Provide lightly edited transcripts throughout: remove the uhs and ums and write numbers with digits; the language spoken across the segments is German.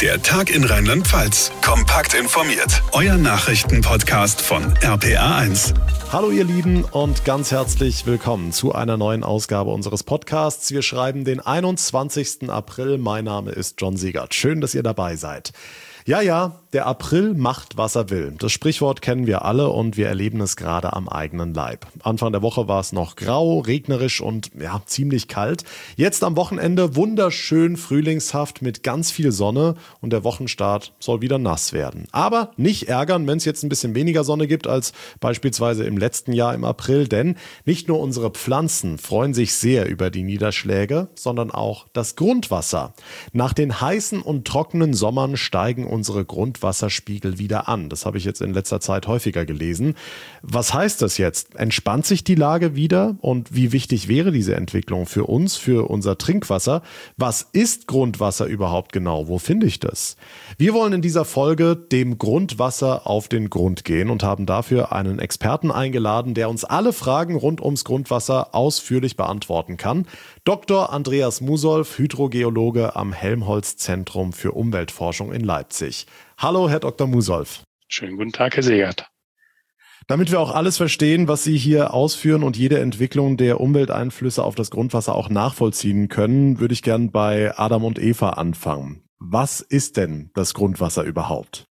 Der Tag in Rheinland-Pfalz. Kompakt informiert. Euer Nachrichtenpodcast von RPA1. Hallo ihr Lieben und ganz herzlich willkommen zu einer neuen Ausgabe unseres Podcasts. Wir schreiben den 21. April. Mein Name ist John Siegert. Schön, dass ihr dabei seid. Ja, der April macht, was er will. Das Sprichwort kennen wir alle und wir erleben es gerade am eigenen Leib. Anfang der Woche war es noch grau, regnerisch und ziemlich kalt. Jetzt am Wochenende wunderschön frühlingshaft mit ganz viel Sonne und der Wochenstart soll wieder nass werden. Aber nicht ärgern, wenn es jetzt ein bisschen weniger Sonne gibt als beispielsweise im letzten Jahr im April, denn nicht nur unsere Pflanzen freuen sich sehr über die Niederschläge, sondern auch das Grundwasser. Nach den heißen und trockenen Sommern steigen unsere Grundwasserspiegel wieder an. Das habe ich jetzt in letzter Zeit häufiger gelesen. Was heißt das jetzt? Entspannt sich die Lage wieder? Und wie wichtig wäre diese Entwicklung für uns, für unser Trinkwasser? Was ist Grundwasser überhaupt genau? Wo finde ich das? Wir wollen in dieser Folge dem Grundwasser auf den Grund gehen und haben dafür einen Experten eingeladen, der uns alle Fragen rund ums Grundwasser ausführlich beantworten kann. Dr. Andreas Musolf, Hydrogeologe am Helmholtz-Zentrum für Umweltforschung in Leipzig. Hallo, Herr Dr. Musolf. Schönen guten Tag, Herr Siegert. Damit wir auch alles verstehen, was Sie hier ausführen und jede Entwicklung der Umwelteinflüsse auf das Grundwasser auch nachvollziehen können, würde ich gern bei Adam und Eva anfangen. Was ist denn das Grundwasser überhaupt?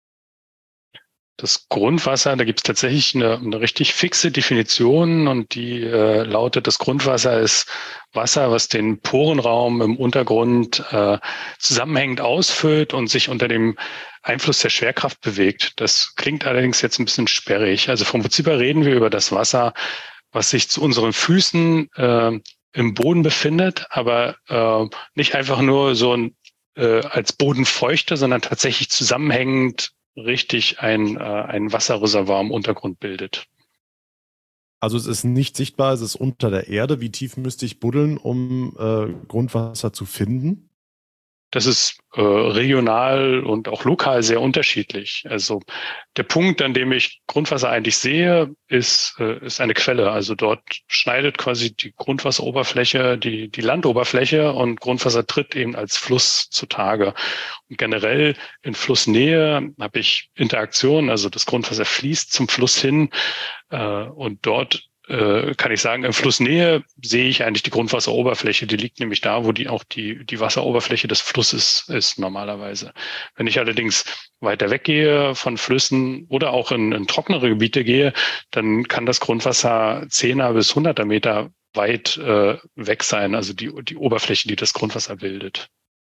Das Grundwasser, da gibt es tatsächlich eine richtig fixe Definition und die lautet, das Grundwasser ist Wasser, was den Porenraum im Untergrund zusammenhängend ausfüllt und sich unter dem Einfluss der Schwerkraft bewegt. Das klingt allerdings jetzt ein bisschen sperrig. Also vom Prinzip her reden wir über das Wasser, was sich zu unseren Füßen im Boden befindet, aber nicht einfach nur so als Bodenfeuchte, sondern tatsächlich zusammenhängend richtig ein Wasserreservoir im Untergrund bildet. Also es ist nicht sichtbar, es ist unter der Erde. Wie tief müsste ich buddeln, um Grundwasser zu finden? Das ist regional und auch lokal sehr unterschiedlich. Also der Punkt, an dem ich Grundwasser eigentlich sehe, ist eine Quelle. Also dort schneidet quasi die Grundwasseroberfläche die Landoberfläche und Grundwasser tritt eben als Fluss zutage. Und generell in Flussnähe habe ich Interaktion, also das Grundwasser fließt zum Fluss hin und dort kann ich sagen, in Flussnähe sehe ich eigentlich die Grundwasseroberfläche. Die liegt nämlich da, wo die Wasseroberfläche des Flusses ist normalerweise. Wenn ich allerdings weiter weggehe von Flüssen oder auch in trockenere Gebiete gehe, dann kann das Grundwasser 10er bis 100er Meter weit weg sein, also die Oberfläche, die das Grundwasser bildet.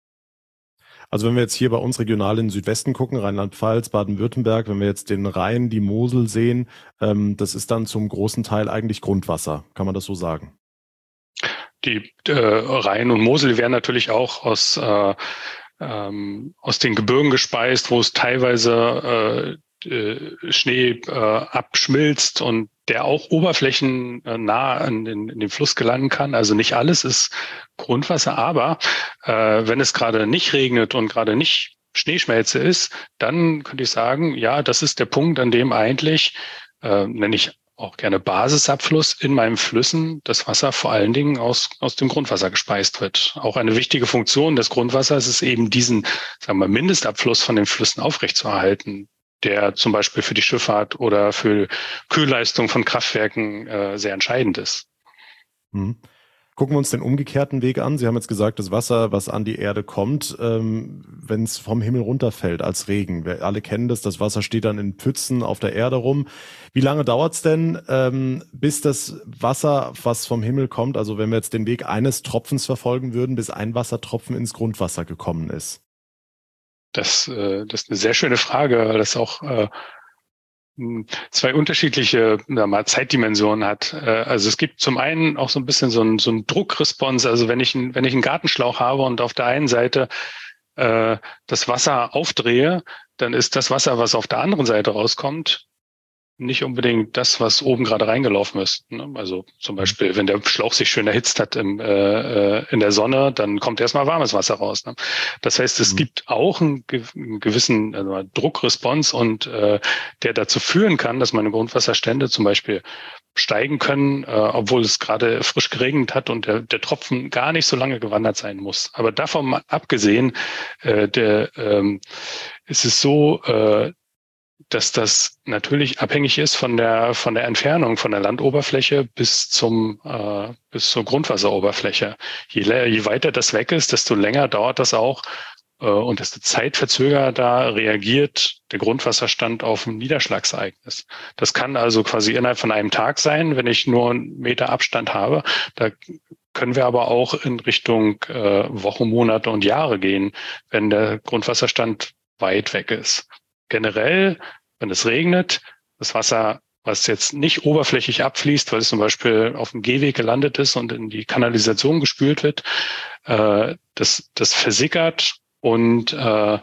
Also wenn wir jetzt hier bei uns regional in den Südwesten gucken, Rheinland-Pfalz, Baden-Württemberg, wenn wir jetzt den Rhein, die Mosel sehen, das ist dann zum großen Teil eigentlich Grundwasser. Kann man das so sagen? Die Rhein und Mosel werden natürlich auch aus den Gebirgen gespeist, wo es teilweise Schnee abschmilzt und der auch oberflächennah in den Fluss gelangen kann. Also nicht alles ist Grundwasser, aber wenn es gerade nicht regnet und gerade nicht Schneeschmelze ist, dann könnte ich sagen, ja, das ist der Punkt, an dem eigentlich, nenne ich auch gerne Basisabfluss in meinen Flüssen, das Wasser vor allen Dingen aus dem Grundwasser gespeist wird. Auch eine wichtige Funktion des Grundwassers ist eben diesen, sagen wir, Mindestabfluss von den Flüssen aufrechtzuerhalten, der zum Beispiel für die Schifffahrt oder für Kühlleistung von Kraftwerken sehr entscheidend ist. Gucken wir uns den umgekehrten Weg an. Sie haben jetzt gesagt, das Wasser, was an die Erde kommt, wenn es vom Himmel runterfällt als Regen. Wir alle kennen das Wasser steht dann in Pfützen auf der Erde rum. Wie lange dauert es denn, bis das Wasser, was vom Himmel kommt, also wenn wir jetzt den Weg eines Tropfens verfolgen würden, bis ein Wassertropfen ins Grundwasser gekommen ist? Das ist eine sehr schöne Frage, weil das auch zwei unterschiedliche Zeitdimensionen hat. Also es gibt zum einen auch so ein bisschen so ein Druckresponse. Also wenn ich einen Gartenschlauch habe und auf der einen Seite das Wasser aufdrehe, dann ist das Wasser, was auf der anderen Seite rauskommt, nicht unbedingt das, was oben gerade reingelaufen ist. Also zum Beispiel, wenn der Schlauch sich schön erhitzt hat in der Sonne, dann kommt erstmal warmes Wasser raus. Das heißt, es gibt auch einen gewissen Druckresponse und der dazu führen kann, dass meine Grundwasserstände zum Beispiel steigen können, obwohl es gerade frisch geregnet hat und der Tropfen gar nicht so lange gewandert sein muss. Aber davon mal abgesehen, ist es so, dass das natürlich abhängig ist von der Entfernung von der Landoberfläche bis zur Grundwasseroberfläche. Je weiter das weg ist, desto länger dauert das auch und desto zeitverzögerter reagiert der Grundwasserstand auf ein Niederschlagsereignis. Das kann also quasi innerhalb von einem Tag sein, wenn ich nur 1 Meter Abstand habe. Da können wir aber auch in Richtung Wochen, Monate und Jahre gehen, wenn der Grundwasserstand weit weg ist. Generell, wenn es regnet, das Wasser, was jetzt nicht oberflächlich abfließt, weil es zum Beispiel auf dem Gehweg gelandet ist und in die Kanalisation gespült wird, das versickert und dann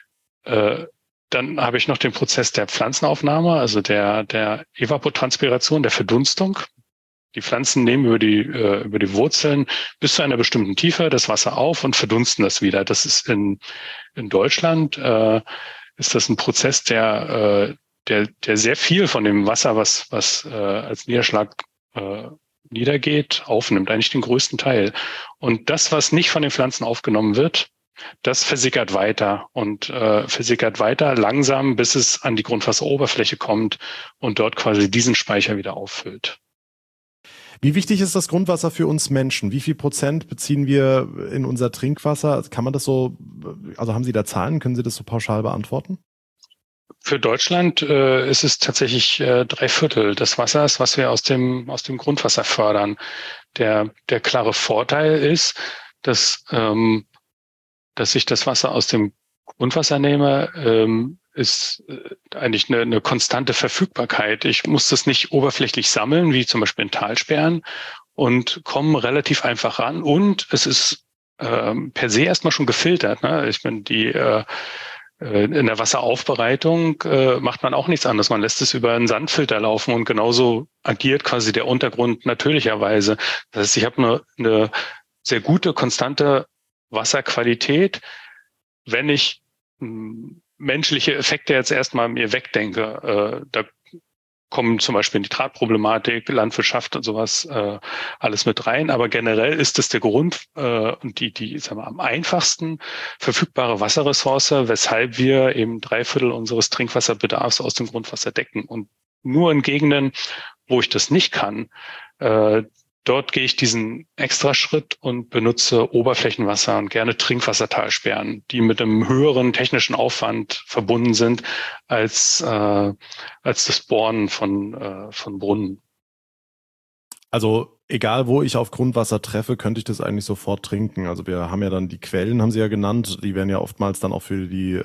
habe ich noch den Prozess der Pflanzenaufnahme, also der Evapotranspiration, der Verdunstung. Die Pflanzen nehmen über die Wurzeln bis zu einer bestimmten Tiefe das Wasser auf und verdunsten das wieder. Das ist in Deutschland ist das ein Prozess, der sehr viel von dem Wasser, was als Niederschlag niedergeht, aufnimmt, eigentlich den größten Teil. Und das, was nicht von den Pflanzen aufgenommen wird, das versickert weiter und versickert weiter langsam, bis es an die Grundwasseroberfläche kommt und dort quasi diesen Speicher wieder auffüllt. Wie wichtig ist das Grundwasser für uns Menschen? Wie viel Prozent beziehen wir in unser Trinkwasser? Kann man das so, also haben Sie da Zahlen? Können Sie das so pauschal beantworten? Für Deutschland ist es tatsächlich 3/4 des Wassers, was wir aus dem Grundwasser fördern. Der klare Vorteil ist, dass ich das Wasser aus dem Grundwasser nehme, ist eigentlich eine konstante Verfügbarkeit. Ich muss das nicht oberflächlich sammeln, wie zum Beispiel in Talsperren, und komme relativ einfach ran. Und es ist per se erstmal schon gefiltert. Ne? Ich meine, in der Wasseraufbereitung macht man auch nichts anderes. Man lässt es über einen Sandfilter laufen und genauso agiert quasi der Untergrund natürlicherweise. Das heißt, ich habe eine sehr gute, konstante Wasserqualität, wenn ich menschliche Effekte jetzt erstmal mir wegdenke. Da kommen zum Beispiel Nitratproblematik, Landwirtschaft und sowas alles mit rein. Aber generell ist es der Grund und die sagen wir, am einfachsten verfügbare Wasserressource, weshalb wir eben 3/4 unseres Trinkwasserbedarfs aus dem Grundwasser decken. Und nur in Gegenden, wo ich das nicht kann, dort gehe ich diesen Extraschritt und benutze Oberflächenwasser und gerne Trinkwassertalsperren, die mit einem höheren technischen Aufwand verbunden sind als das Bohren von Brunnen. Also egal, wo ich auf Grundwasser treffe, könnte ich das eigentlich sofort trinken. Also wir haben ja dann die Quellen, haben Sie ja genannt, die werden ja oftmals dann auch für die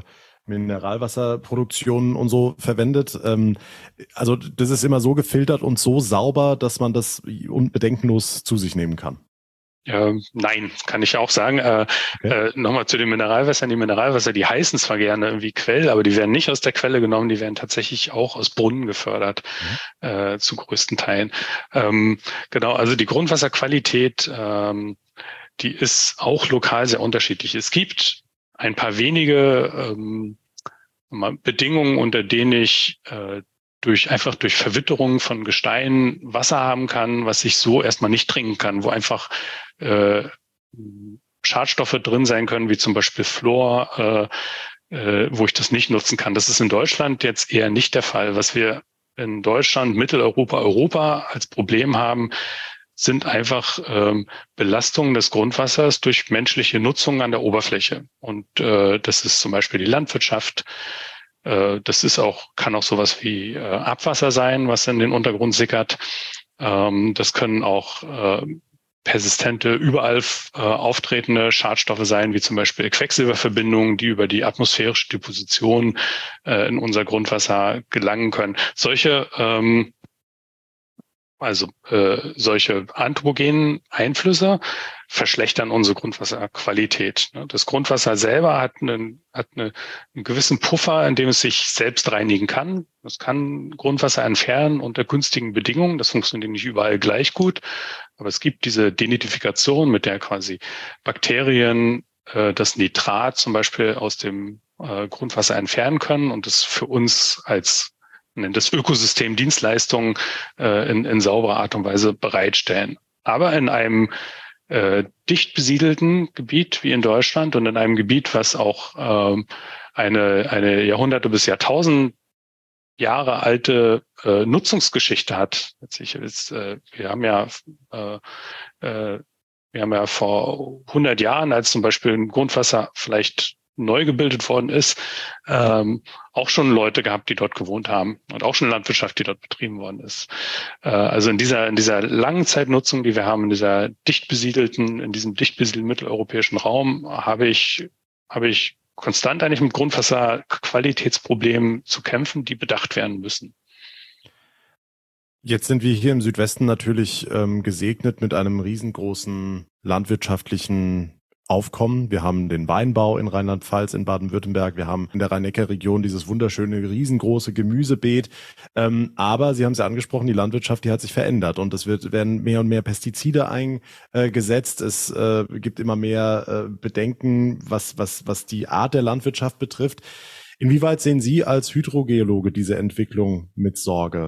Mineralwasserproduktion und so verwendet. Also das ist immer so gefiltert und so sauber, dass man das unbedenkenlos zu sich nehmen kann. Nein, kann ich auch sagen. Okay. Nochmal zu den Mineralwässern. Die Mineralwässer, die heißen zwar gerne irgendwie Quell, aber die werden nicht aus der Quelle genommen, die werden tatsächlich auch aus Brunnen gefördert, zu größten Teilen. Genau, also die Grundwasserqualität, die ist auch lokal sehr unterschiedlich. Es gibt ein paar wenige Bedingungen, unter denen ich durch Verwitterung von Gestein Wasser haben kann, was ich so erstmal nicht trinken kann, wo einfach Schadstoffe drin sein können, wie zum Beispiel Fluor, wo ich das nicht nutzen kann. Das ist in Deutschland jetzt eher nicht der Fall. Was wir in Deutschland, Mitteleuropa, Europa als Problem haben, sind einfach Belastungen des Grundwassers durch menschliche Nutzung an der Oberfläche. Und das ist zum Beispiel die Landwirtschaft. Das kann auch sowas wie Abwasser sein, was in den Untergrund sickert. Das können auch persistente, überall auftretende Schadstoffe sein, wie zum Beispiel Quecksilberverbindungen, die über die atmosphärische Deposition in unser Grundwasser gelangen können. Solche anthropogenen Einflüsse verschlechtern unsere Grundwasserqualität. Das Grundwasser selber hat einen gewissen Puffer, in dem es sich selbst reinigen kann. Es kann Grundwasser entfernen unter günstigen Bedingungen. Das funktioniert nicht überall gleich gut. Aber es gibt diese Denitrifikation, mit der quasi Bakterien das Nitrat zum Beispiel aus dem Grundwasser entfernen können und es für uns als nennen das Ökosystem Dienstleistungen in sauberer Art und Weise bereitstellen. Aber in einem dicht besiedelten Gebiet wie in Deutschland und in einem Gebiet, was auch eine Jahrhunderte bis Jahrtausend Jahre alte Nutzungsgeschichte hat. Wir haben ja vor 100 Jahren, als zum Beispiel ein Grundwasser vielleicht neu gebildet worden ist, auch schon Leute gehabt, die dort gewohnt haben und auch schon Landwirtschaft, die dort betrieben worden ist. Also in dieser langen Zeitnutzung, die wir haben, in diesem dicht besiedelten mitteleuropäischen Raum, habe ich konstant eigentlich mit Grundwasserqualitätsproblemen zu kämpfen, die bedacht werden müssen. Jetzt sind wir hier im Südwesten natürlich gesegnet mit einem riesengroßen landwirtschaftlichen Aufkommen. Wir haben den Weinbau in Rheinland-Pfalz, in Baden-Württemberg. Wir haben in der Rhein-Neckar-Region dieses wunderschöne, riesengroße Gemüsebeet. Aber Sie haben es ja angesprochen, die Landwirtschaft, die hat sich verändert und es werden mehr und mehr Pestizide eingesetzt. Es gibt immer mehr Bedenken, was die Art der Landwirtschaft betrifft. Inwieweit sehen Sie als Hydrogeologe diese Entwicklung mit Sorge?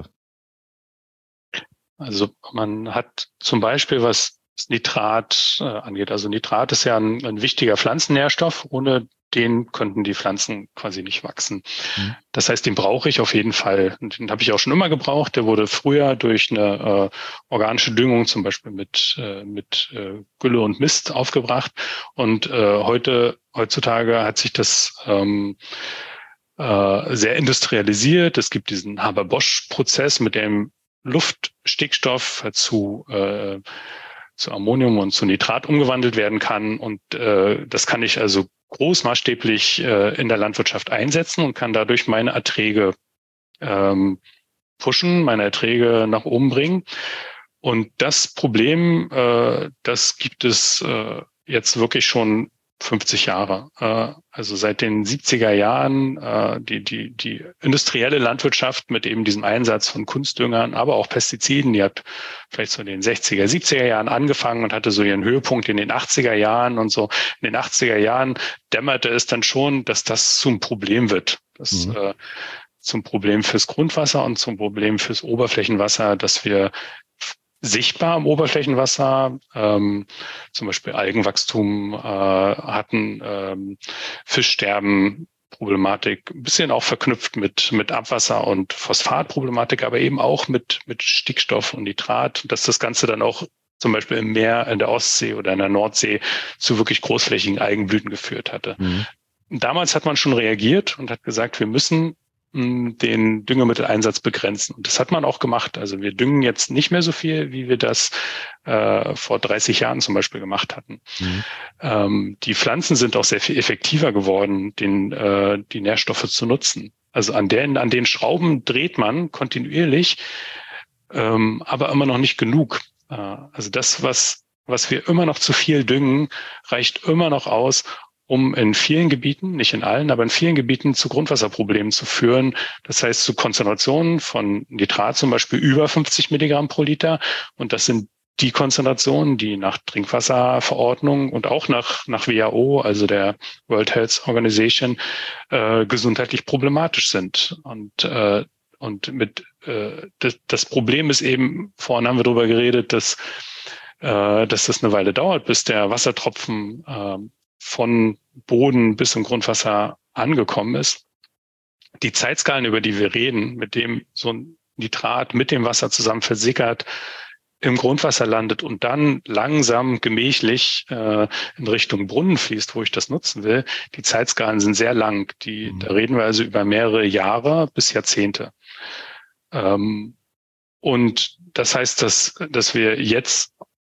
Also man hat zum Beispiel, was Nitrat angeht. Also Nitrat ist ja ein wichtiger Pflanzennährstoff. Ohne den könnten die Pflanzen quasi nicht wachsen. Mhm. Das heißt, den brauche ich auf jeden Fall. Und den habe ich auch schon immer gebraucht. Der wurde früher durch eine organische Düngung, zum Beispiel mit Gülle und Mist aufgebracht. Und heutzutage hat sich das sehr industrialisiert. Es gibt diesen Haber-Bosch-Prozess, mit dem Luftstickstoff zu Ammonium und zu Nitrat umgewandelt werden kann. Und das kann ich also großmaßstäblich in der Landwirtschaft einsetzen und kann dadurch meine Erträge pushen, meine Erträge nach oben bringen. Und das Problem, das gibt es jetzt wirklich schon 50 Jahre. Also seit den 70er Jahren die industrielle Landwirtschaft mit eben diesem Einsatz von Kunstdüngern, aber auch Pestiziden, die hat vielleicht so in den 60er, 70er Jahren angefangen und hatte so ihren Höhepunkt in den 80er Jahren und so. In den 80er Jahren dämmerte es dann schon, dass das zum Problem wird. Zum Problem fürs Grundwasser und zum Problem fürs Oberflächenwasser, dass wir sichtbar im Oberflächenwasser, zum Beispiel Algenwachstum hatten, Fischsterben, Problematik, ein bisschen auch verknüpft mit Abwasser und Phosphatproblematik, aber eben auch mit Stickstoff und Nitrat, dass das Ganze dann auch zum Beispiel im Meer, in der Ostsee oder in der Nordsee zu wirklich großflächigen Algenblüten geführt hatte. Mhm. Damals hat man schon reagiert und hat gesagt, wir müssen den Düngemitteleinsatz begrenzen. Und das hat man auch gemacht. Also wir düngen jetzt nicht mehr so viel, wie wir das vor 30 Jahren zum Beispiel gemacht hatten. Mhm. Die Pflanzen sind auch sehr viel effektiver geworden, die Nährstoffe zu nutzen. Also an den Schrauben dreht man kontinuierlich, aber immer noch nicht genug. Also das, was wir immer noch zu viel düngen, reicht immer noch aus, um in vielen Gebieten, nicht in allen, aber in vielen Gebieten zu Grundwasserproblemen zu führen. Das heißt zu Konzentrationen von Nitrat zum Beispiel über 50 Milligramm pro Liter. Und das sind die Konzentrationen, die nach Trinkwasserverordnung und auch nach WHO, also der World Health Organization, gesundheitlich problematisch sind. Und das Problem ist eben, vorhin haben wir darüber geredet, dass das eine Weile dauert, bis der Wassertropfen von Boden bis zum Grundwasser angekommen ist. Die Zeitskalen, über die wir reden, mit dem so ein Nitrat mit dem Wasser zusammen versickert, im Grundwasser landet und dann langsam gemächlich in Richtung Brunnen fließt, wo ich das nutzen will, die Zeitskalen sind sehr lang. Da reden wir also über mehrere Jahre bis Jahrzehnte. Und das heißt, dass wir jetzt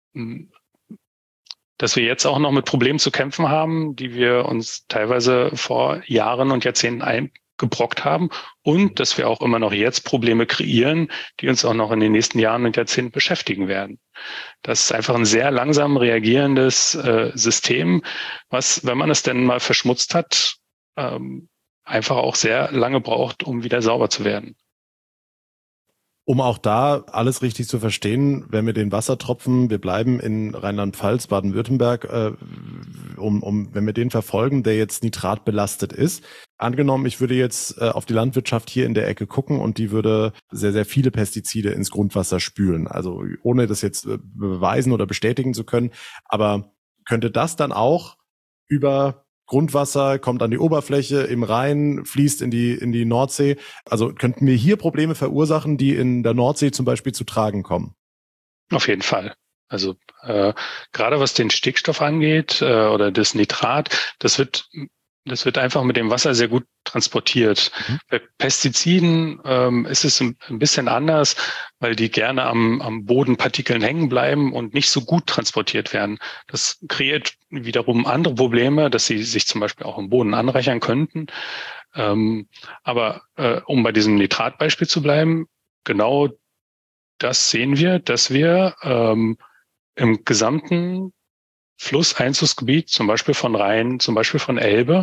auch noch mit Problemen zu kämpfen haben, die wir uns teilweise vor Jahren und Jahrzehnten eingebrockt haben und dass wir auch immer noch jetzt Probleme kreieren, die uns auch noch in den nächsten Jahren und Jahrzehnten beschäftigen werden. Das ist einfach ein sehr langsam reagierendes System, was, wenn man es denn mal verschmutzt hat, einfach auch sehr lange braucht, um wieder sauber zu werden. Um auch da alles richtig zu verstehen, wenn wir den Wassertropfen, wir bleiben in Rheinland-Pfalz, Baden-Württemberg, wenn wir den verfolgen, der jetzt nitratbelastet ist. Angenommen, ich würde jetzt auf die Landwirtschaft hier in der Ecke gucken und die würde sehr, sehr viele Pestizide ins Grundwasser spülen. Also ohne das jetzt beweisen oder bestätigen zu können. Aber könnte das dann auch über Grundwasser, kommt an die Oberfläche, im Rhein, fließt in die Nordsee. Also könnten wir hier Probleme verursachen, die in der Nordsee zum Beispiel zu tragen kommen? Auf jeden Fall. Also gerade was den Stickstoff angeht oder das Nitrat, das wird einfach mit dem Wasser sehr gut transportiert. Bei Pestiziden ist es ein bisschen anders, weil die gerne am Bodenpartikeln hängen bleiben und nicht so gut transportiert werden. Das kreiert wiederum andere Probleme, dass sie sich zum Beispiel auch im Boden anreichern könnten. Aber um bei diesem Nitratbeispiel zu bleiben, genau das sehen wir, dass wir im gesamten Flusseinzugsgebiet, zum Beispiel von Rhein, zum Beispiel von Elbe,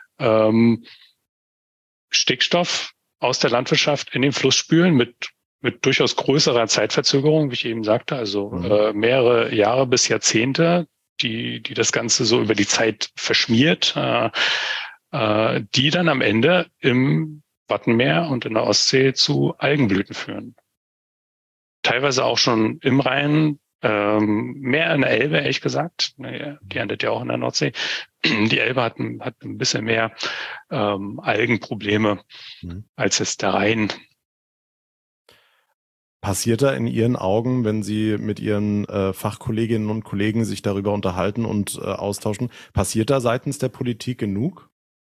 Stickstoff aus der Landwirtschaft in den Fluss spülen mit durchaus größerer Zeitverzögerung, wie ich eben sagte, also mehrere Jahre bis Jahrzehnte, die das Ganze so über die Zeit verschmiert, die dann am Ende im Wattenmeer und in der Ostsee zu Algenblüten führen. Teilweise auch schon im Rhein, mehr in der Elbe, ehrlich gesagt. Die endet ja auch in der Nordsee. Die Elbe hat ein bisschen mehr Algenprobleme als jetzt der Rhein. Passiert da in Ihren Augen, wenn Sie mit Ihren Fachkolleginnen und Kollegen sich darüber unterhalten und austauschen, passiert da seitens der Politik genug?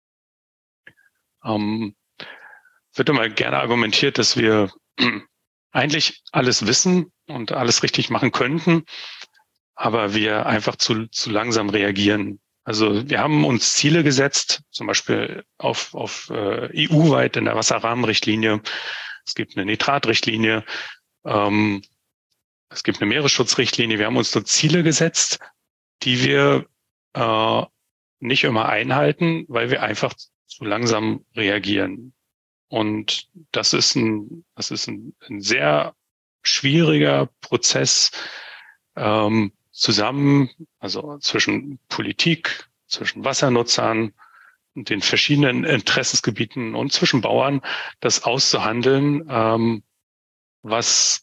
Wird immer gerne argumentiert, dass wir eigentlich alles wissen und alles richtig machen könnten, aber wir einfach zu langsam reagieren. Also wir haben uns Ziele gesetzt, zum Beispiel auf EU-weit in der Wasserrahmenrichtlinie. Es gibt eine Nitratrichtlinie, es gibt eine Meeresschutzrichtlinie. Wir haben uns dort Ziele gesetzt, die wir nicht immer einhalten, weil wir einfach zu langsam reagieren. Und das ist ein sehr schwieriger Prozess also zwischen Politik, zwischen Wassernutzern und den verschiedenen Interessensgebieten und zwischen Bauern, das auszuhandeln, was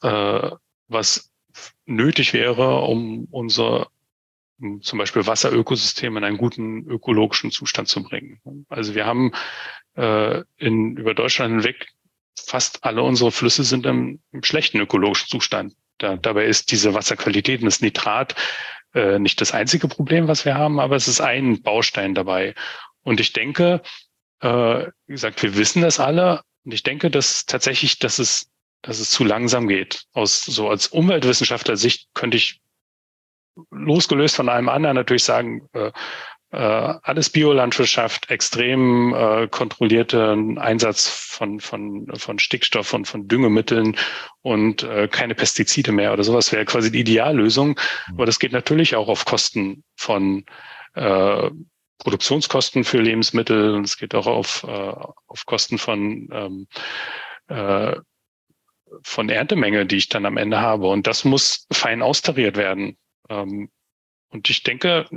nötig wäre, um unser zum Beispiel Wasserökosystem in einen guten ökologischen Zustand zu bringen. Also wir haben über Deutschland hinweg fast alle unsere Flüsse sind im schlechten ökologischen Zustand. Dabei ist diese Wasserqualität und das Nitrat nicht das einzige Problem, was wir haben, aber es ist ein Baustein dabei. Und ich denke, wie gesagt, wir wissen das alle. Und ich denke, dass tatsächlich, dass es zu langsam geht. Als Umweltwissenschaftler-Sicht könnte ich losgelöst von allem anderen natürlich sagen, alles Biolandwirtschaft, extrem kontrollierten Einsatz von Stickstoff und von Düngemitteln und keine Pestizide mehr oder sowas wäre quasi die Ideallösung. Aber das geht natürlich auch auf Kosten von Produktionskosten für Lebensmittel und es geht auch auf Kosten von Erntemenge, die ich dann am Ende habe. Und das muss fein austariert werden. Und ich denke,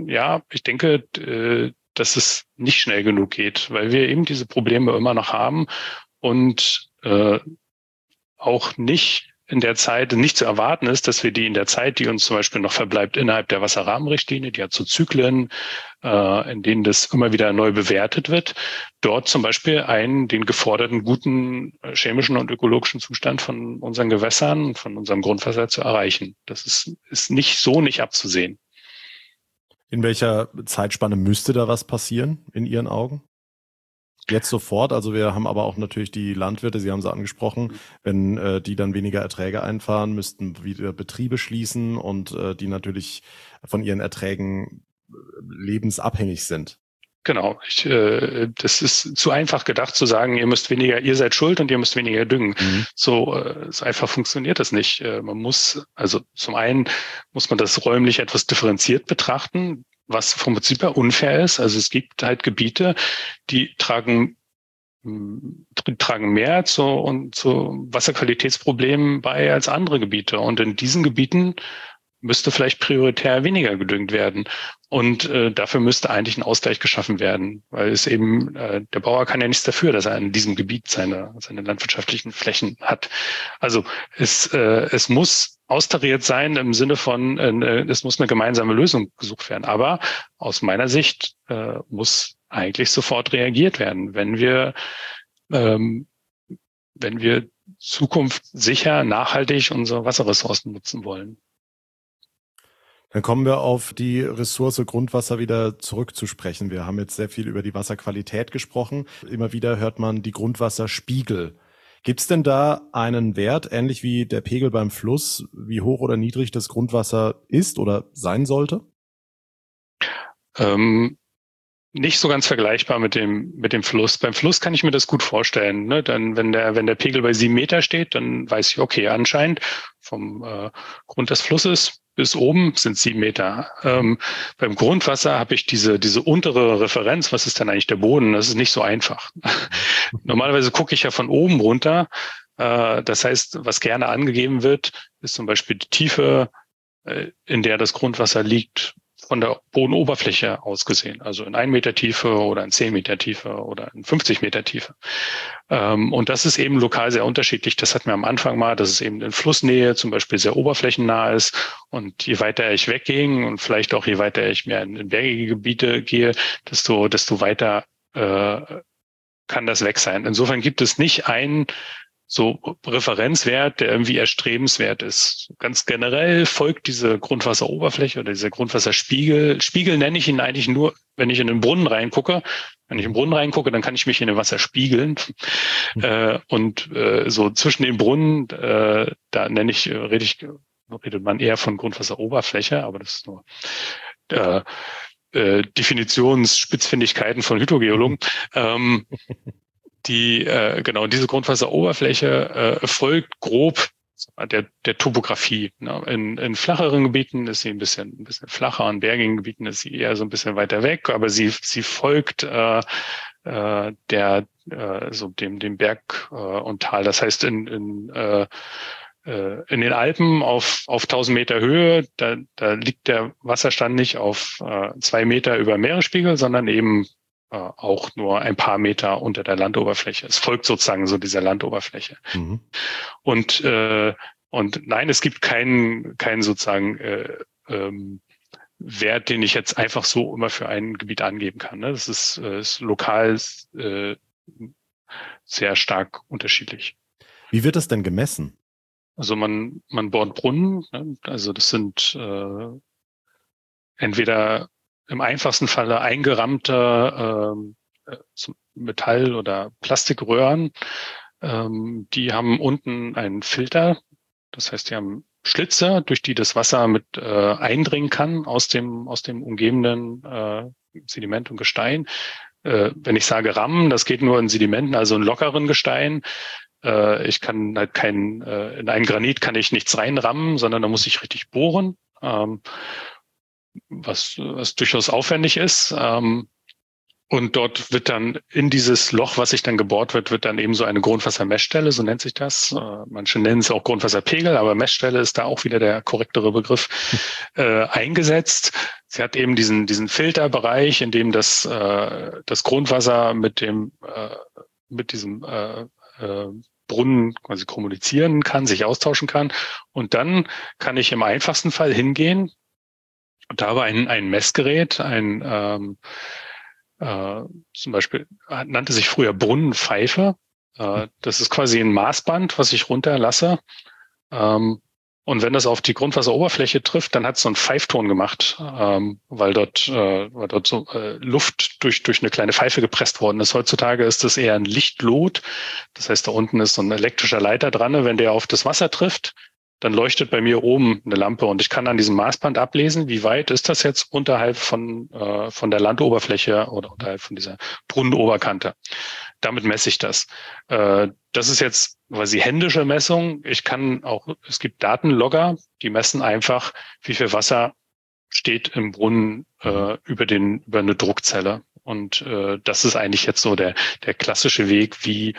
dass es nicht schnell genug geht, weil wir eben diese Probleme immer noch haben und auch nicht zu erwarten ist, dass wir die in der Zeit, die uns zum Beispiel noch verbleibt innerhalb der Wasserrahmenrichtlinie, die hat so Zyklen, in denen das immer wieder neu bewertet wird, dort zum Beispiel den geforderten guten chemischen und ökologischen Zustand von unseren Gewässern, von unserem Grundwasser zu erreichen. Das ist nicht abzusehen. In welcher Zeitspanne müsste da was passieren in Ihren Augen? Jetzt sofort, also wir haben aber auch natürlich die Landwirte, Sie haben sie angesprochen, wenn die dann weniger Erträge einfahren, müssten wieder Betriebe schließen und die natürlich von ihren Erträgen lebensabhängig sind. Genau, das ist zu einfach gedacht zu sagen, ihr seid schuld und ihr müsst weniger düngen. So einfach funktioniert das nicht. Zum einen muss man das räumlich etwas differenziert betrachten, was vom Prinzip her unfair ist. Also es gibt halt Gebiete, die tragen die tragen mehr zu Wasserqualitätsproblemen bei als andere Gebiete. Und in diesen Gebieten müsste vielleicht prioritär weniger gedüngt werden. Und dafür müsste eigentlich ein Ausgleich geschaffen werden, weil es eben, der Bauer kann ja nichts dafür, dass er in diesem Gebiet seine landwirtschaftlichen Flächen hat. Also es muss austariert sein im Sinne von, es muss eine gemeinsame Lösung gesucht werden. Aber aus meiner Sicht muss eigentlich sofort reagiert werden, wenn wir zukunftssicher, nachhaltig unsere Wasserressourcen nutzen wollen. Dann kommen wir auf die Ressource Grundwasser wieder zurück zu sprechen. Wir haben jetzt sehr viel über die Wasserqualität gesprochen. Immer wieder hört man die Grundwasserspiegel. Gibt es denn da einen Wert, ähnlich wie der Pegel beim Fluss, wie hoch oder niedrig das Grundwasser ist oder sein sollte? Nicht so ganz vergleichbar mit dem Fluss. Beim Fluss kann ich mir das gut vorstellen. Ne? Dann, wenn der Pegel bei 7 Meter steht, dann weiß ich, okay, anscheinend vom Grund des Flusses bis oben sind 7 Meter. Beim Grundwasser habe ich diese untere Referenz. Was ist denn eigentlich der Boden? Das ist nicht so einfach. Normalerweise gucke ich ja von oben runter. Das heißt, was gerne angegeben wird, ist zum Beispiel die Tiefe, in der das Grundwasser liegt, von der Bodenoberfläche aus gesehen. Also in 1 Meter Tiefe oder in 10 Meter Tiefe oder in 50 Meter Tiefe. Und das ist eben lokal sehr unterschiedlich. Das hatten wir am Anfang mal, dass es eben in Flussnähe zum Beispiel sehr oberflächennah ist. Und je weiter ich wegging und vielleicht auch je weiter ich mehr in bergige Gebiete gehe, desto weiter kann das weg sein. Insofern gibt es nicht einen so Referenzwert, der irgendwie erstrebenswert ist. Ganz generell folgt diese Grundwasseroberfläche oder dieser Grundwasserspiegel. Spiegel nenne ich ihn eigentlich nur, wenn ich in den Brunnen reingucke. Wenn ich in den Brunnen reingucke, dann kann ich mich in dem Wasser spiegeln. Und so zwischen den Brunnen, da redet man eher von Grundwasseroberfläche, aber das ist nur Definitionsspitzfindigkeiten von Hydrogeologen. Diese Grundwasseroberfläche folgt grob der Topografie. Ne? In flacheren Gebieten ist sie ein bisschen flacher, in bergigen Gebieten ist sie eher so ein bisschen weiter weg, aber sie folgt dem Berg und Tal. Das heißt, in den Alpen auf 1000 Meter Höhe, da liegt der Wasserstand nicht auf 2 Meter über Meeresspiegel, sondern eben auch nur ein paar Meter unter der Landoberfläche. Es folgt sozusagen so dieser Landoberfläche. Mhm. Und nein, es gibt keinen sozusagen Wert, den ich jetzt einfach so immer für ein Gebiet angeben kann. Ne? Das ist lokal sehr stark unterschiedlich. Wie wird das denn gemessen? Also man bohrt Brunnen. Ne? Also das sind entweder im einfachsten Falle eingerammte Metall- oder Plastikröhren. Die haben unten einen Filter. Das heißt, die haben Schlitze, durch die das Wasser mit eindringen kann aus dem umgebenden Sediment und Gestein. Wenn ich sage rammen, das geht nur in Sedimenten, also in lockeren Gestein. Ich kann halt in einen Granit kann ich nichts reinrammen, sondern da muss ich richtig bohren. Was durchaus aufwendig ist. Und dort wird dann in dieses Loch, was sich dann gebohrt wird dann eben so eine Grundwassermessstelle, so nennt sich das. Manche nennen es auch Grundwasserpegel, aber Messstelle ist da auch wieder der korrektere Begriff, eingesetzt. Sie hat eben diesen Filterbereich, in dem das Grundwasser mit diesem Brunnen quasi kommunizieren kann, sich austauschen kann. Und dann kann ich im einfachsten Fall hingehen. Und da war ein Messgerät, zum Beispiel nannte sich früher Brunnenpfeife. Das ist quasi ein Maßband, was ich runterlasse. Und wenn das auf die Grundwasseroberfläche trifft, dann hat es so einen Pfeifton gemacht, weil dort so Luft durch eine kleine Pfeife gepresst worden ist. Heutzutage ist das eher ein Lichtlot. Das heißt, da unten ist so ein elektrischer Leiter dran. Wenn der auf das Wasser trifft, dann leuchtet bei mir oben eine Lampe und ich kann an diesem Maßband ablesen, wie weit ist das jetzt unterhalb von der Landoberfläche oder unterhalb von dieser Brunnenoberkante. Damit messe ich das. Das ist jetzt quasi händische Messung. Es gibt Datenlogger, die messen einfach, wie viel Wasser steht im Brunnen über eine Druckzelle. Und das ist eigentlich jetzt so der klassische Weg, wie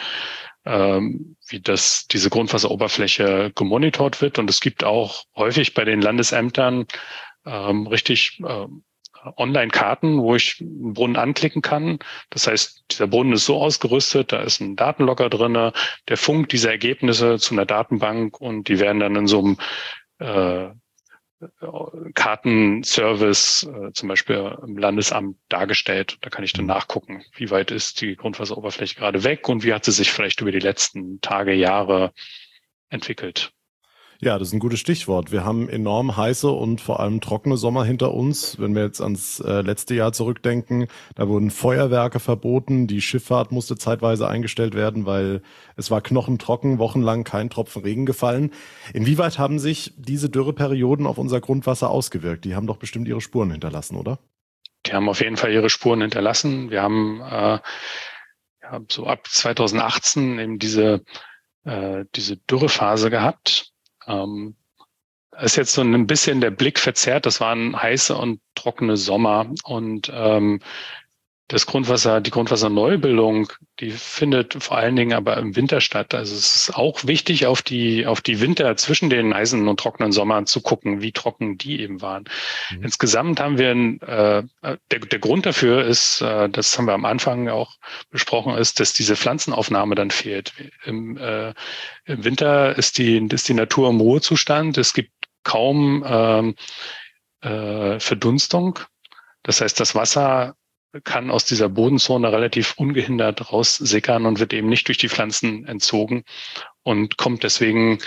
diese Grundwasseroberfläche gemonitort wird. Und es gibt auch häufig bei den Landesämtern richtig Online-Karten, wo ich einen Brunnen anklicken kann. Das heißt, dieser Brunnen ist so ausgerüstet, da ist ein Datenlogger drinne, der funkt diese Ergebnisse zu einer Datenbank und die werden dann in so einem Kartenservice, zum Beispiel im Landesamt, dargestellt. Da kann ich dann nachgucken, wie weit ist die Grundwasseroberfläche gerade weg und wie hat sie sich vielleicht über die letzten Tage, Jahre entwickelt. Ja, das ist ein gutes Stichwort. Wir haben enorm heiße und vor allem trockene Sommer hinter uns. Wenn wir jetzt ans letzte Jahr zurückdenken, da wurden Feuerwerke verboten, die Schifffahrt musste zeitweise eingestellt werden, weil es war knochentrocken, wochenlang kein Tropfen Regen gefallen. Inwieweit haben sich diese Dürreperioden auf unser Grundwasser ausgewirkt? Die haben doch bestimmt ihre Spuren hinterlassen, oder? Die haben auf jeden Fall ihre Spuren hinterlassen. Wir haben so ab 2018 eben diese Dürrephase gehabt. Ist jetzt so ein bisschen der Blick verzerrt. Das waren heiße und trockene Sommer und die Grundwasserneubildung, die findet vor allen Dingen aber im Winter statt. Also es ist auch wichtig, auf die Winter zwischen den heißen und trockenen Sommern zu gucken, wie trocken die eben waren. Mhm. Insgesamt haben wir der Grund dafür ist, das haben wir am Anfang auch besprochen, ist, dass diese Pflanzenaufnahme dann fehlt. Im Winter ist die Natur im Ruhezustand. Es gibt kaum Verdunstung. Das heißt, das Wasser kann aus dieser Bodenzone relativ ungehindert raussickern und wird eben nicht durch die Pflanzen entzogen und kommt deswegen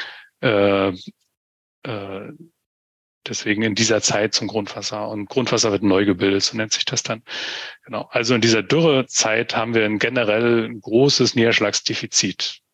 in dieser Zeit zum Grundwasser. Und Grundwasser wird neu gebildet, so nennt sich das dann. Genau. Also in dieser Dürrezeit haben wir generell ein großes Niederschlagsdefizit.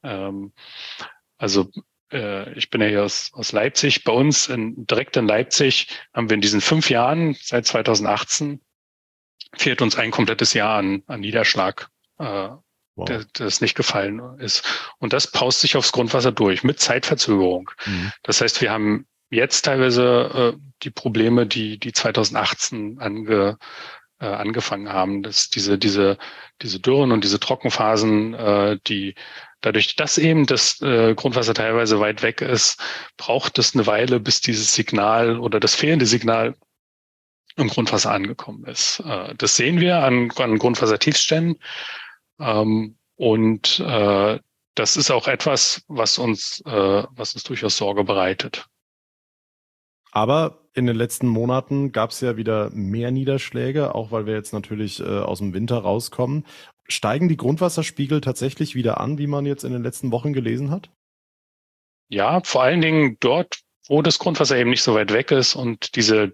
Ich bin ja hier aus Leipzig. Bei uns direkt in Leipzig haben wir in diesen 5 Jahren, seit 2018, fehlt uns ein komplettes Jahr an Niederschlag, das nicht gefallen ist. Und das paust sich aufs Grundwasser durch mit Zeitverzögerung. Mhm. Das heißt, wir haben jetzt teilweise die Probleme, die 2018 angefangen haben, dass diese Dürren und diese Trockenphasen, die dadurch, dass eben das Grundwasser teilweise weit weg ist, braucht es eine Weile, bis dieses Signal oder das fehlende Signal im Grundwasser angekommen ist. Das sehen wir an Grundwassertiefständen. Und das ist auch etwas, was uns durchaus Sorge bereitet. Aber in den letzten Monaten gab es ja wieder mehr Niederschläge, auch weil wir jetzt natürlich aus dem Winter rauskommen. Steigen die Grundwasserspiegel tatsächlich wieder an, wie man jetzt in den letzten Wochen gelesen hat? Ja, vor allen Dingen dort, wo das Grundwasser eben nicht so weit weg ist und diese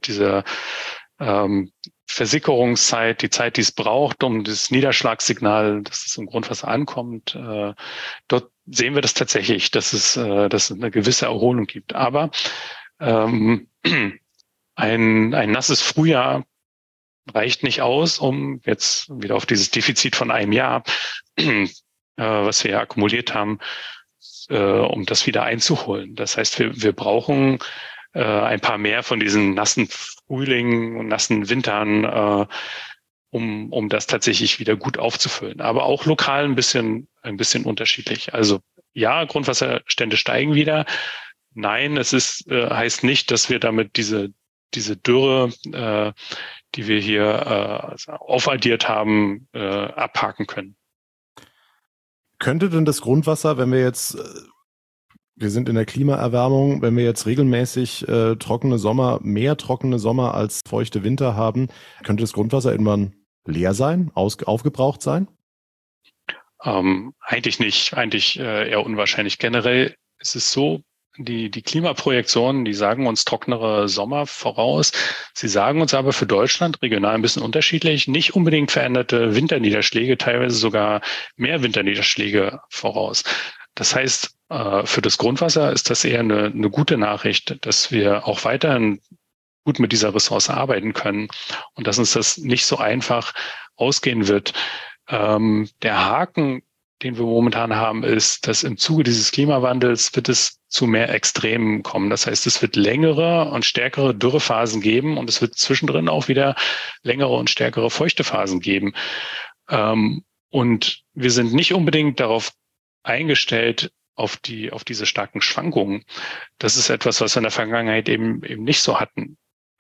Versickerungszeit, die Zeit, die es braucht, um das Niederschlagssignal, dass es im Grundwasser ankommt, dort sehen wir das tatsächlich, dass es eine gewisse Erholung gibt. Aber ein nasses Frühjahr reicht nicht aus, um jetzt wieder auf dieses Defizit von einem Jahr, was wir ja akkumuliert haben, um das wieder einzuholen. Das heißt, wir brauchen ein paar mehr von diesen nassen Frühlingen und nassen Wintern, um das tatsächlich wieder gut aufzufüllen. Aber auch lokal ein bisschen unterschiedlich. Also ja, Grundwasserstände steigen wieder. Nein, es heißt nicht, dass wir damit diese Dürre, die wir hier aufaddiert haben, abhaken können. Könnte denn das Grundwasser, wenn wir jetzt wir sind in der Klimaerwärmung, wenn wir jetzt regelmäßig trockene Sommer als feuchte Winter haben, könnte das Grundwasser irgendwann leer sein, aufgebraucht sein? Eigentlich nicht, eigentlich eher unwahrscheinlich. Generell ist es so, die Klimaprojektionen, die sagen uns trockenere Sommer voraus. Sie sagen uns aber für Deutschland regional ein bisschen unterschiedlich, nicht unbedingt veränderte Winterniederschläge, teilweise sogar mehr Winterniederschläge voraus. Das heißt, für das Grundwasser ist das eher eine gute Nachricht, dass wir auch weiterhin gut mit dieser Ressource arbeiten können und dass uns das nicht so einfach ausgehen wird. Der Haken den wir momentan haben, ist, dass im Zuge dieses Klimawandels wird es zu mehr Extremen kommen. Das heißt, es wird längere und stärkere Dürrephasen geben und es wird zwischendrin auch wieder längere und stärkere feuchte Phasen geben. Und wir sind nicht unbedingt darauf eingestellt, auf diese starken Schwankungen. Das ist etwas, was wir in der Vergangenheit eben nicht so hatten.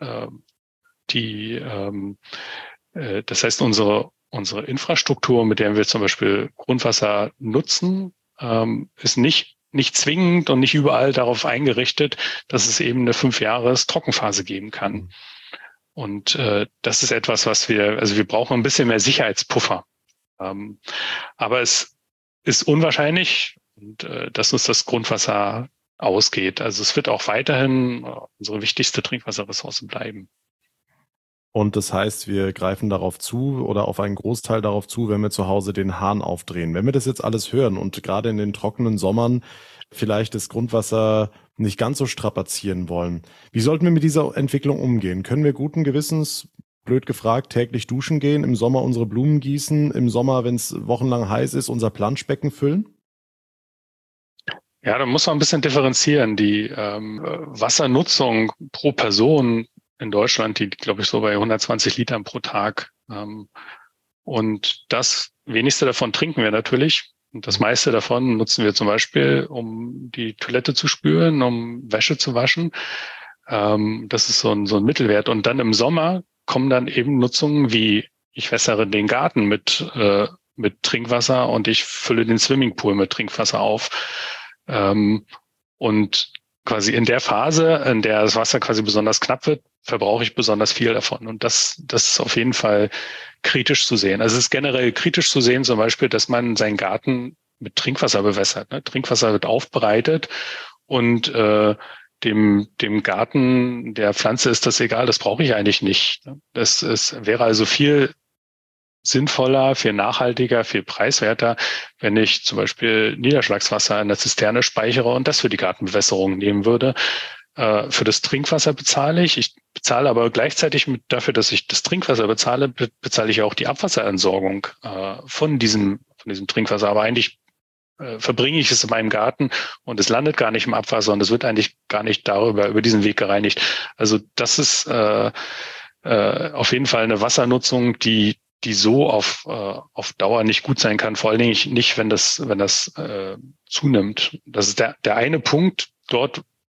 Das heißt, unsere Infrastruktur, mit der wir zum Beispiel Grundwasser nutzen, ist nicht zwingend und nicht überall darauf eingerichtet, dass es eben eine 5-Jahres-Trockenphase geben kann. Und das ist etwas, wir brauchen ein bisschen mehr Sicherheitspuffer. Aber es ist unwahrscheinlich, dass uns das Grundwasser ausgeht. Also es wird auch weiterhin unsere wichtigste Trinkwasserressource bleiben. Und das heißt, wir greifen darauf zu oder auf einen Großteil darauf zu, wenn wir zu Hause den Hahn aufdrehen. Wenn wir das jetzt alles hören und gerade in den trockenen Sommern vielleicht das Grundwasser nicht ganz so strapazieren wollen, wie sollten wir mit dieser Entwicklung umgehen? Können wir guten Gewissens, blöd gefragt, täglich duschen gehen, im Sommer unsere Blumen gießen, im Sommer, wenn es wochenlang heiß ist, unser Planschbecken füllen? Ja, da muss man ein bisschen differenzieren. Die Wassernutzung pro Person in Deutschland, die glaube ich so bei 120 Litern pro Tag. Und das wenigste davon trinken wir natürlich. Und das meiste davon nutzen wir zum Beispiel, um die Toilette zu spülen, um Wäsche zu waschen. Das ist so ein Mittelwert. Und dann im Sommer kommen dann eben Nutzungen wie, ich wässere den Garten mit Trinkwasser und ich fülle den Swimmingpool mit Trinkwasser auf. Und quasi in der Phase, in der das Wasser quasi besonders knapp wird, verbrauche ich besonders viel davon. Und das ist auf jeden Fall kritisch zu sehen. Also es ist generell kritisch zu sehen, zum Beispiel, dass man seinen Garten mit Trinkwasser bewässert. Ne? Trinkwasser wird aufbereitet und dem Garten der Pflanze ist das egal, das brauche ich eigentlich nicht. Ne? Es wäre also viel sinnvoller, viel nachhaltiger, viel preiswerter, wenn ich zum Beispiel Niederschlagswasser in der Zisterne speichere und das für die Gartenbewässerung nehmen würde. Für das Trinkwasser bezahle ich. Ich bezahle aber gleichzeitig dafür, dass ich das Trinkwasser bezahle, bezahle ich auch die Abwasserentsorgung von diesem Trinkwasser. Aber eigentlich verbringe ich es in meinem Garten und es landet gar nicht im Abwasser und es wird eigentlich gar nicht über diesen Weg gereinigt. Also das ist auf jeden Fall eine Wassernutzung, die so auf Dauer nicht gut sein kann, vor allen Dingen nicht, wenn das zunimmt. Das ist der eine Punkt, dort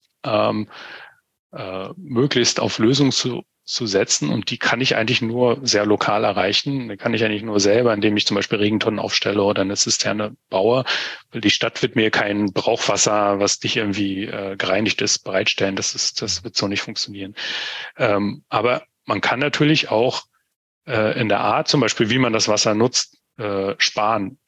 möglichst auf Lösungen zu setzen, und die kann ich eigentlich nur sehr lokal erreichen. Die kann ich eigentlich nur selber, indem ich zum Beispiel Regentonnen aufstelle oder eine Zisterne baue, weil die Stadt wird mir kein Brauchwasser, was nicht irgendwie gereinigt ist, bereitstellen. Das wird so nicht funktionieren. Aber man kann natürlich auch in der Art, zum Beispiel, wie man das Wasser nutzt, sparen.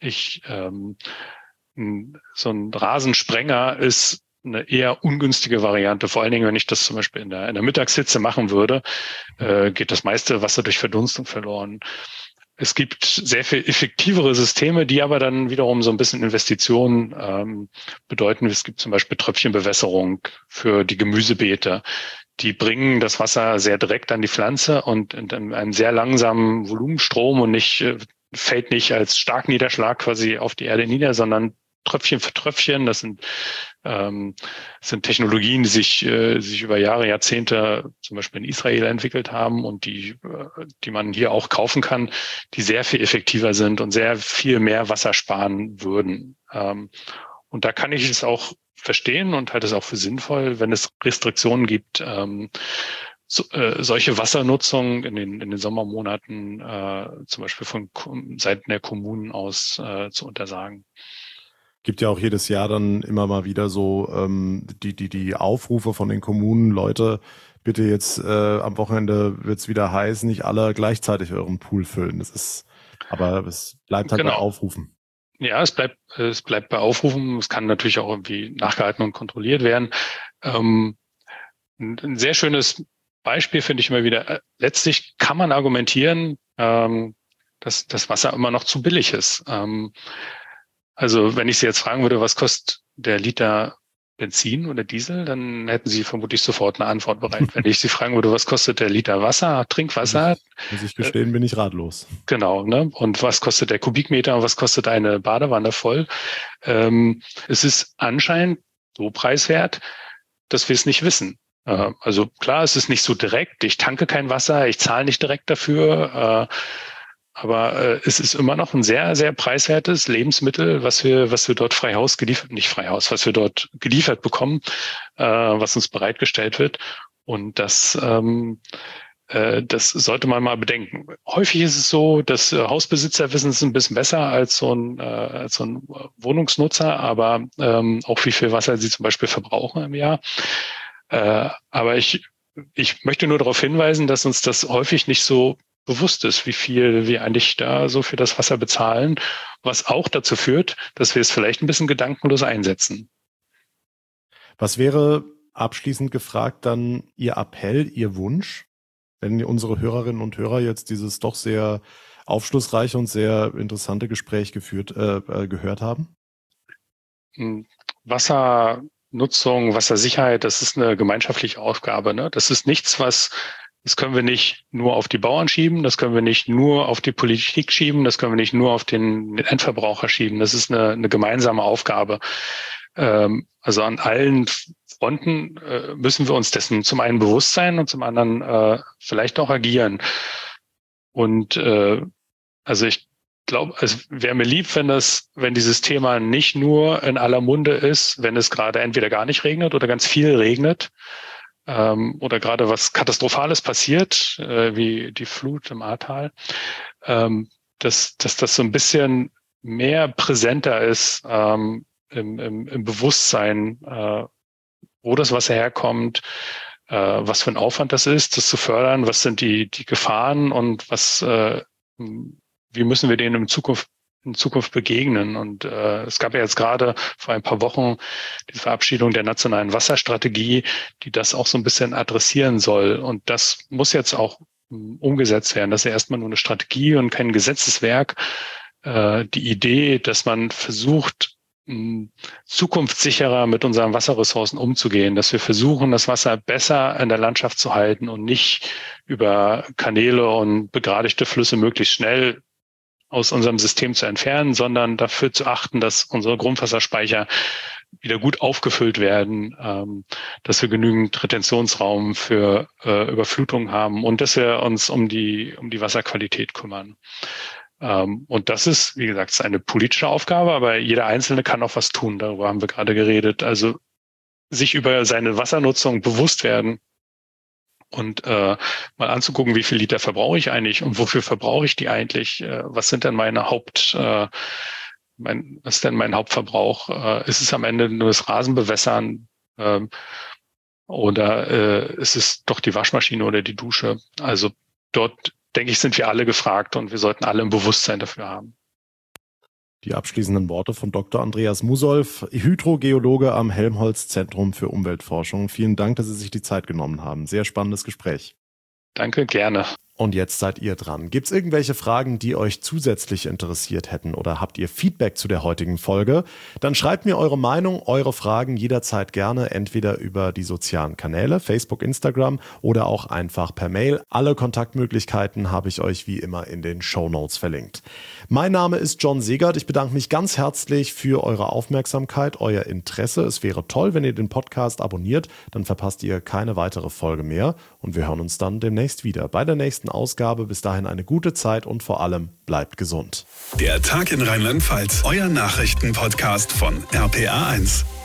So ein Rasensprenger ist eine eher ungünstige Variante. Vor allen Dingen, wenn ich das zum Beispiel in der Mittagshitze machen würde, geht das meiste Wasser durch Verdunstung verloren. Es gibt sehr viel effektivere Systeme, die aber dann wiederum so ein bisschen Investitionen bedeuten. Es gibt zum Beispiel Tröpfchenbewässerung für die Gemüsebeete. Die bringen das Wasser sehr direkt an die Pflanze und in einem sehr langsamen Volumenstrom und fällt nicht als Starkniederschlag quasi auf die Erde nieder, sondern Tröpfchen für Tröpfchen. Das sind Technologien, die sich über Jahre, Jahrzehnte zum Beispiel in Israel entwickelt haben und die man hier auch kaufen kann, die sehr viel effektiver sind und sehr viel mehr Wasser sparen würden. Und da kann ich es auch verstehen und halte es auch für sinnvoll, wenn es Restriktionen gibt, solche Wassernutzung in den Sommermonaten zum Beispiel von Seiten der Kommunen aus zu untersagen. Gibt ja auch jedes Jahr dann immer mal wieder so die Aufrufe von den Kommunen, Leute, bitte jetzt am Wochenende wird's wieder heiß, nicht alle gleichzeitig euren Pool füllen. Aber es bleibt halt bei Aufrufen. Ja, es bleibt bei Aufrufen. Es kann natürlich auch irgendwie nachgehalten und kontrolliert werden. Ein sehr schönes Beispiel finde ich immer wieder. Letztlich kann man argumentieren, dass das Wasser immer noch zu billig ist. Also wenn ich Sie jetzt fragen würde, was kostet der Liter Benzin oder Diesel, dann hätten Sie vermutlich sofort eine Antwort bereit. Wenn ich Sie fragen würde, was kostet der Liter Wasser, Trinkwasser? Muss ich gestehen, bin ich ratlos. Genau, ne? Und was kostet der Kubikmeter und was kostet eine Badewanne voll? Es ist anscheinend so preiswert, dass wir es nicht wissen. Also klar, es ist nicht so direkt. Ich tanke kein Wasser, ich zahle nicht direkt dafür. Aber es ist immer noch ein sehr, sehr preiswertes Lebensmittel, was wir dort was wir dort geliefert bekommen, was uns bereitgestellt wird. Und das sollte man mal bedenken. Häufig ist es so, dass Hausbesitzer wissen es ein bisschen besser als so ein Wohnungsnutzer, aber auch wie viel Wasser sie zum Beispiel verbrauchen im Jahr. Aber ich möchte nur darauf hinweisen, dass uns das häufig nicht so bewusst ist, wie viel wir eigentlich da so für das Wasser bezahlen, was auch dazu führt, dass wir es vielleicht ein bisschen gedankenlos einsetzen. Was wäre abschließend gefragt dann Ihr Appell, Ihr Wunsch, wenn unsere Hörerinnen und Hörer jetzt dieses doch sehr aufschlussreiche und sehr interessante Gespräch gehört haben? Wassernutzung, Wassersicherheit, das ist eine gemeinschaftliche Aufgabe, ne? Das ist nichts, das können wir nicht nur auf die Bauern schieben, das können wir nicht nur auf die Politik schieben, das können wir nicht nur auf den Endverbraucher schieben. Das ist eine gemeinsame Aufgabe. Also an allen Fronten müssen wir uns dessen zum einen bewusst sein und zum anderen vielleicht auch agieren. Und also ich glaube, es wäre mir lieb, wenn dieses Thema nicht nur in aller Munde ist, wenn es gerade entweder gar nicht regnet oder ganz viel regnet. Oder gerade was Katastrophales passiert, wie die Flut im Ahrtal, dass das so ein bisschen mehr präsenter ist im Bewusstsein, wo das Wasser herkommt, was für ein Aufwand das ist, das zu fördern, was sind die Gefahren und wie müssen wir denen in Zukunft begegnen. Und es gab ja jetzt gerade vor ein paar Wochen die Verabschiedung der nationalen Wasserstrategie, die das auch so ein bisschen adressieren soll. Und das muss jetzt auch umgesetzt werden. Das ist ja erstmal nur eine Strategie und kein Gesetzeswerk. Die Idee, dass man versucht, zukunftssicherer mit unseren Wasserressourcen umzugehen, dass wir versuchen, das Wasser besser in der Landschaft zu halten und nicht über Kanäle und begradigte Flüsse möglichst schnell aus unserem System zu entfernen, sondern dafür zu achten, dass unsere Grundwasserspeicher wieder gut aufgefüllt werden, dass wir genügend Retentionsraum für Überflutungen haben und dass wir uns um die Wasserqualität kümmern. Und das ist, wie gesagt, ist eine politische Aufgabe, aber jeder Einzelne kann auch was tun. Darüber haben wir gerade geredet. Also sich über seine Wassernutzung bewusst werden und mal anzugucken, wie viel Liter verbrauche ich eigentlich und wofür verbrauche ich die eigentlich? Was sind denn mein Hauptverbrauch? Ist es am Ende nur das Rasenbewässern oder ist es doch die Waschmaschine oder die Dusche? Also dort, denke ich, sind wir alle gefragt und wir sollten alle ein Bewusstsein dafür haben. Die abschließenden Worte von Dr. Andreas Musolf, Hydrogeologe am Helmholtz-Zentrum für Umweltforschung. Vielen Dank, dass Sie sich die Zeit genommen haben. Sehr spannendes Gespräch. Danke, gerne. Und jetzt seid ihr dran. Gibt's irgendwelche Fragen, die euch zusätzlich interessiert hätten oder habt ihr Feedback zu der heutigen Folge? Dann schreibt mir eure Meinung, eure Fragen jederzeit gerne, entweder über die sozialen Kanäle, Facebook, Instagram oder auch einfach per Mail. Alle Kontaktmöglichkeiten habe ich euch wie immer in den Shownotes verlinkt. Mein Name ist John Segert. Ich bedanke mich ganz herzlich für eure Aufmerksamkeit, euer Interesse. Es wäre toll, wenn ihr den Podcast abonniert, dann verpasst ihr keine weitere Folge mehr und wir hören uns dann demnächst wieder bei der nächsten Ausgabe. Bis dahin eine gute Zeit und vor allem bleibt gesund. Der Tag in Rheinland-Pfalz, euer Nachrichtenpodcast von RPA1.